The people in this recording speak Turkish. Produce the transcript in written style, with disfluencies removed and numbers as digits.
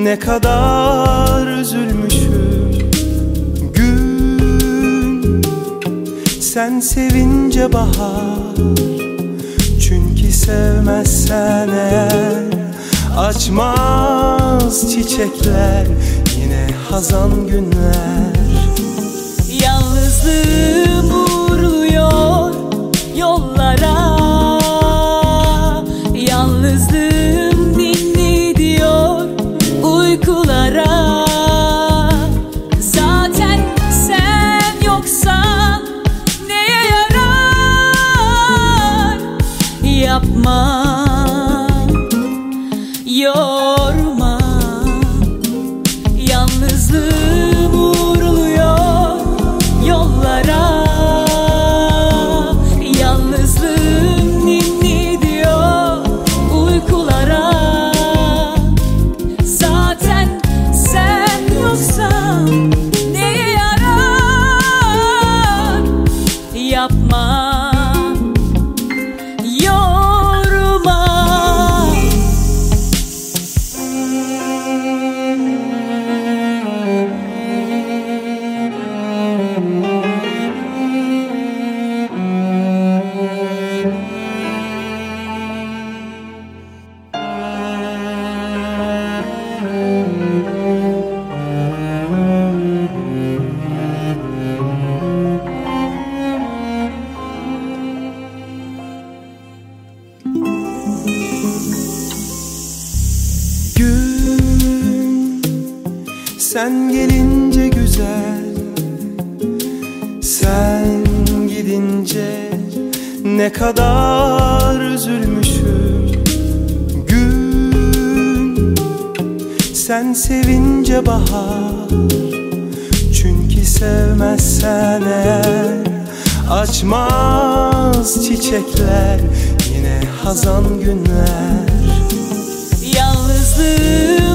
Ne kadar üzülmüşüm gün, sen sevince bahar. Çünkü sevmezsen eğer açmaz çiçekler, yine hazan günler. Yalnızlığım uğruyor yollara, yalnızlığım ninni diyor uykulara. Zaten sen yoksan neye yarar? Yapma, yorma. Yalnızlığım uğruluyor yollara, yalnızlığım ninni diyor uykulara. Zaten sen yoksan neye yarar? Yapma, yorma. Gün, sen gelince güzel, sen gidince ne kadar üzülmüşüm gün, sen sevince bahar. Çünkü sevmezsen eğer açmaz çiçekler, yine hazan günler. Yalnızlığım